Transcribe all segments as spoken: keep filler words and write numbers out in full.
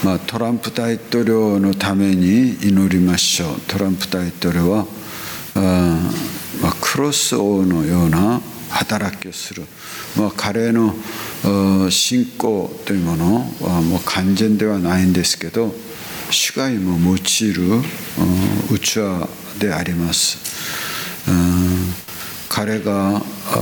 まあ、トランプ大統領のために祈りましょう。トランプ大統領はあ、まあ、クロス王のような働きをする、まあ、彼の信仰というものはもう完全ではないんですけど、主が今用いる器であります。彼が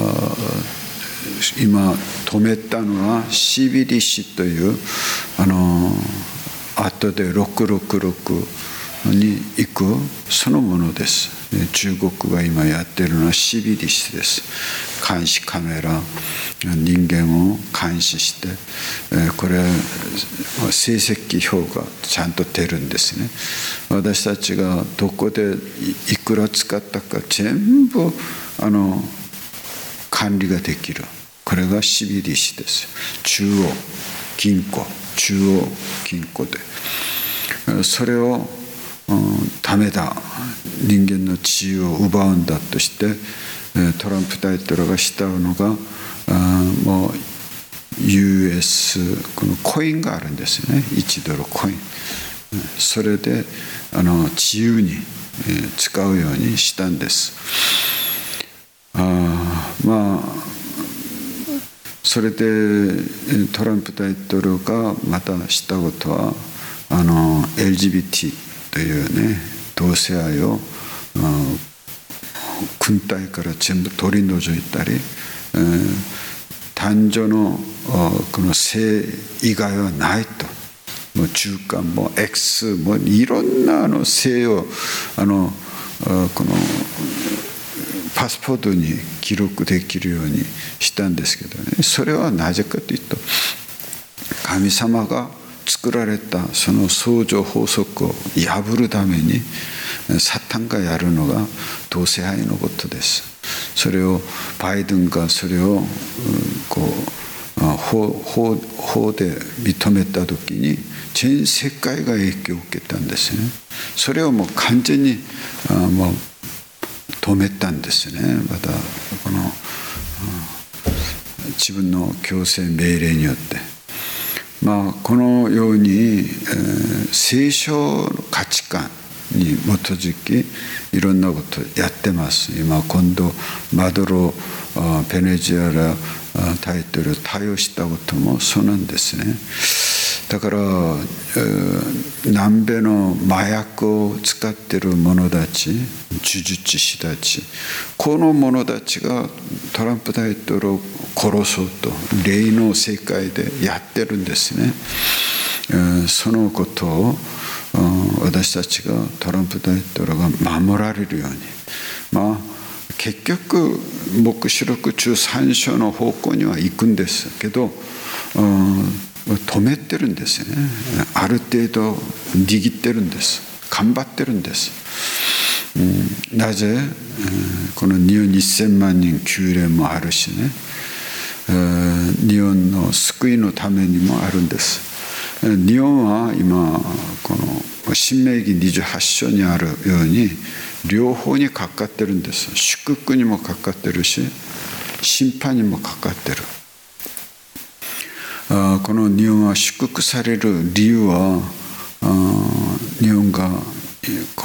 今止めたのはシビリシというあの後でろくろくろくに行くそのものです。中国が今やっているのはシビリシです。監視カメラ、人間を監視して、これ成績表がちゃんと出るんですね。私たちがどこでいくら使ったか全部あの管理ができる。これがシビリシです。中央銀行、中央銀行でそれをためだ、人間の知恵を奪うんだとしてトランプ大統領が慕うのがもう ユーエス このコインがあるんですね。いちドルコイン。それであの自由に使うようにしたんです。あまあそれでトランプ大統領がまたしたことはあの エルジービーティー というね同性愛を軍隊から全部取り除いたり、えー、男女のこの性以外はないと、もう中間も X もいろんなあの性をあのこのパスポートに記録できるようにしたんですけどね。それはなぜかというと神様が作られたその創造法則を破るためにサタンがやるのが同性愛のことです。それをバイデンがそれをこう 法, 法, 法で認めた時に全世界が影響を受けたんですね。それをもう完全にもう止めたんですね。またこの自分の強制命令によって、まあ、このように、えー、聖書の価値観に基づきいろんなことをやってます。今今度マドロベネズエラ大統領を対応したこともそうなんですね。だから、えー、南米の麻薬を使っている者たち、呪術師たち、この者たちがトランプ大統領を殺そうと霊の世界でやってるんですね。えー、そのことを私たちがトランプ大統領が守られるように、まあ結局黙示録じゅうさん章の方向には行くんですけど、止めてるんですよね。ある程度握ってるんです。頑張ってるんです。うん、なぜ、えー、この日本にせんまんにん救霊もあるしね、えー、日本の救いのためにもあるんです。日本は今この申命記にじゅうはち章にあるように両方にかかってるんです。祝福にもかかってるし審判にもかかってる。あこの日本は祝福される理由はあ日本がこ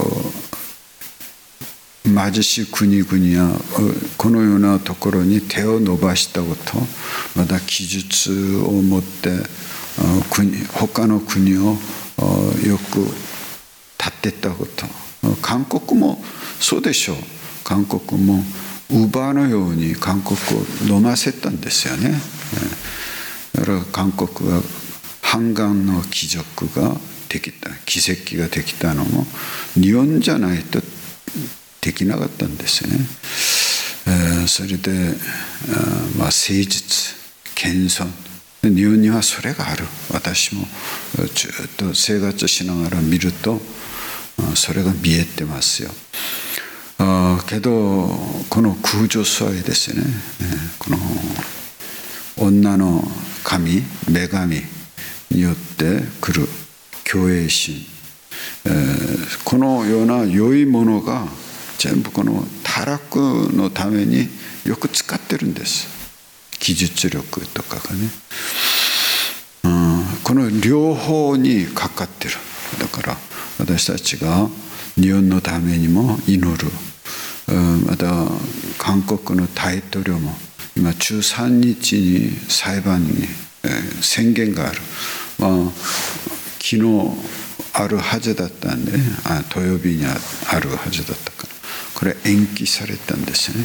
う貧しい国々やこのようなところに手を伸ばしたこと、また技術を持って国他の国をよく立ってたこと、韓国もそうでしょう。韓国もウバーのように韓国を飲ませたんですよね。だから韓国は半岸の貴族ができた、奇跡ができたのも日本じゃないとできなかったんですよね。えー、それで、あまあ、誠実、謙遜、日本にはそれがある。私もずっと生活しながら見るとそれが見えてますよ。あけどこの空女祭ですね、この女の神、女神によって来る虚栄心、えー、このような良いものが全部この堕落のためによく使ってるんです。技術力とかがね、うん、 この両方にかかってる。だから私たちが日本のためにも祈る。また韓国の大統領も今じゅうさんにちに裁判に宣言がある。まあ昨日あるはずだったんで、あ土曜日にあるはずだったから、これ延期されたんですね。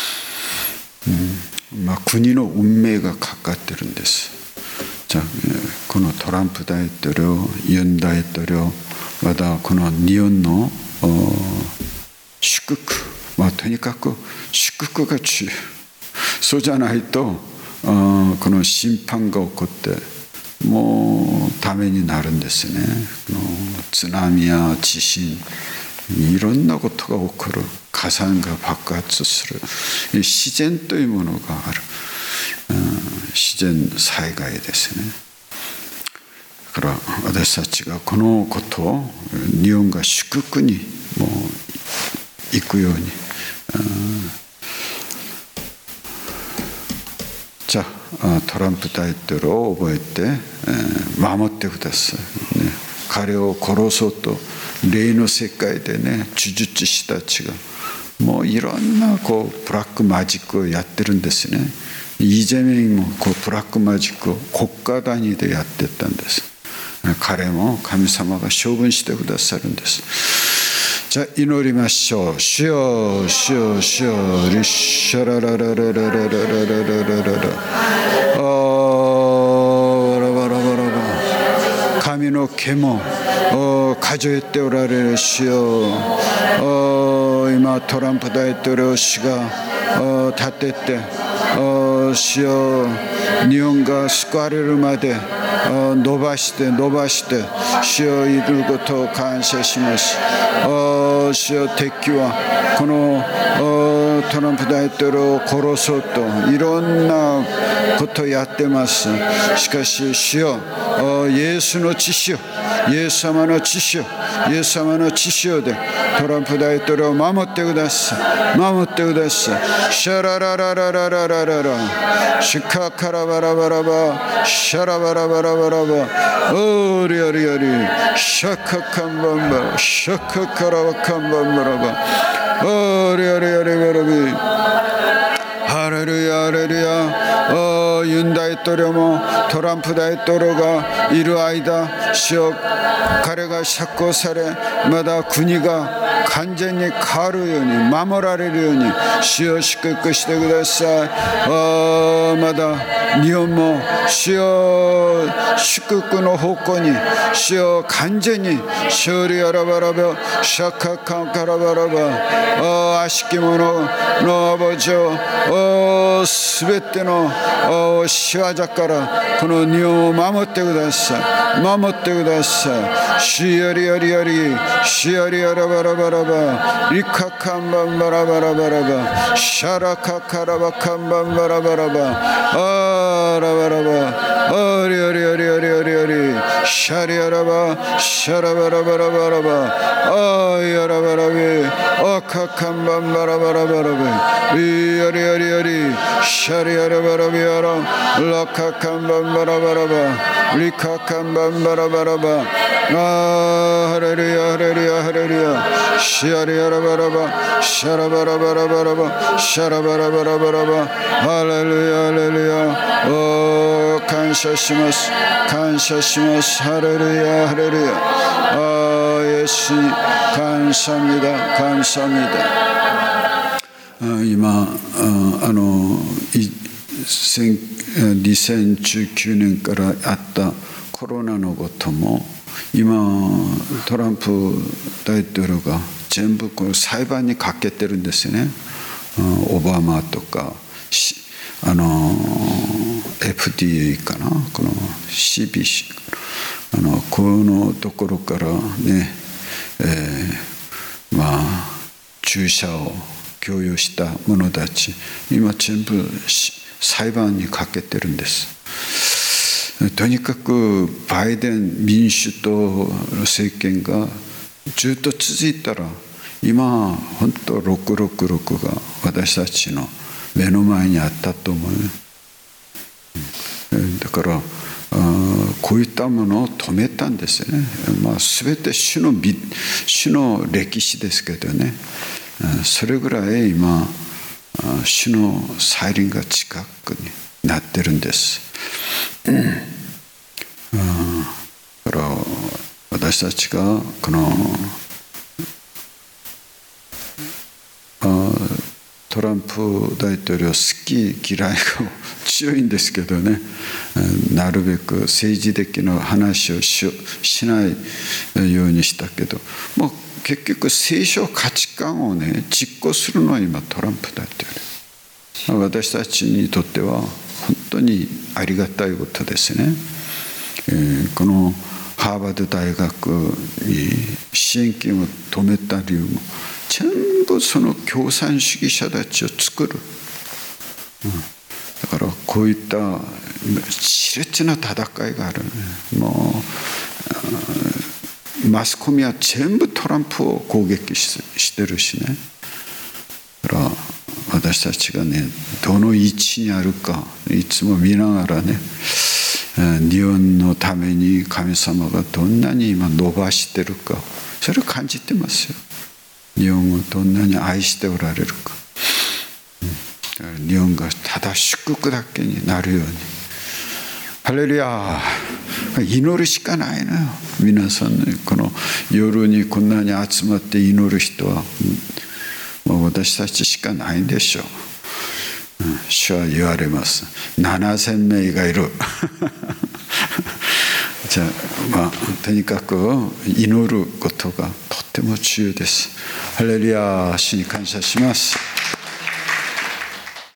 うんまあ、国の運命がかかってるんです。じゃあこのトランプ大統領、ユン大統領、またこの日本の祝福、まあ、とにかく祝福が重要。そうじゃないとこの審判が起こってもうダメになるんですね。津波や地震、いろんなことが起こる。火山が爆発する。自然というものがある。自然災害ですね。だから私たちがこのことを日本が祝福にもう行くように、じゃあトランプ大統領を覚えて守ってください、ね、彼を殺そうと霊の世界でね、呪術師たちがもういろんなこうブラックマジックをやってるんですね。イ・ジェミョンもこうブラックマジックを国家単位でやってたんです。彼も神様が処分してくださるんです。じゃあ祈りましょう。主よ主よ主よリッシャララララララララララララあーバラバラバラバラ、神の毛も数えておられる主よ。今トランプ大統領氏が立てて主よ、日本が救われるまで伸ばして伸ばして主をいることを感謝します。主よ、敵はこのトランプ大統領を殺そうといろんなことをやってます。しかし主よ、イエスの血潮、イエス様の血潮、イエス様の血潮でトランプ大統領を守ってください。守ってください。シャラララララララララシカカラバラバラバシャラバラバラバラバオリアリアリシャカカンバンバシャカカラバカンバンバラバオリアリアリバラビハレルヤハレルヤ。ユン大統領もトランプ大統領がいる間、主よ、彼が釈放されまだ国が完全に変わるように守られるように主を祝福してください。まだ日本も主よ、祝福の方向に主よ、完全に勝利あらばらばシャカカンカラバラバ悪しき者のアボジをすべての仕業からこの日本を守ってください。守ってください。シヤリヤリヤリシヤリヤラバラバラバリカカンバンバラバラバラバシャラカカラバカンバンバラバラバあラバラバあリヤリヤリヤリヤリヤリシャリヤラバシャラバラバラバラバあヤラバラビあカカンバンバラバラバラビヤリヤリヤリシャリヤラバラビヤララカカンバンバラバラバリカカンバンバラバラバあハレルヤハレルヤハレルヤシャリヤラバラバシャラバラバラバラバシャラバラバラバラバハレルヤハレルヤ。お感謝します感謝しますハレルヤハレルヤ。あイエスに感謝みだ感謝みだ。今あのにせんじゅうきゅうねんからあったコロナのことも今トランプ大統領が全部この裁判にかけてるんですよね。オバマとかあの エフディーエー かな、この シービーシー あのこのところからね、えー、まあ注射を供与した者たち今全部裁判にかけてるんです。とにかくバイデン民主党政権がずっと続いたら今本当ろくろくろくが私たちの目の前にあったと思う。だからこういったものを止めたんですよね。まあ、全て主の美、主の歴史ですけどね、それぐらい今主の再臨が近くになってるんです。うん、だから私たちがこのトランプ大統領好き嫌いが強いんですけどね、なるべく政治的な話を し, しないようにしたけど、もう結局聖書価値観をね実行するのは今トランプ大統領。私たちにとっては本当にありがたいことですね。えー、このハーバード大学に支援金を止めた理由も全部その共産主義者たちを作る、うん、だからこういった熾烈な戦いがある、ね、もうマスコミは全部トランプを攻撃 し, してるしね。だから私たちがねどの位置にあるかいつも見ながらね、日本のために神様がどんなに今伸ばしてるか、それを感じてますよ。日本をどんなに愛しておられるか、うん、だから日本がただ祝福だけになるように、ハレルヤ、祈るしかないのよ。皆さんね、この夜にこんなに集まって祈る人はもう私たちしかないんでしょう。うん、主は言われます。ななせんめいがいる。じゃあ、まあ、とにかく祈ることがとっても重要です。ハレルヤ、主に感謝します。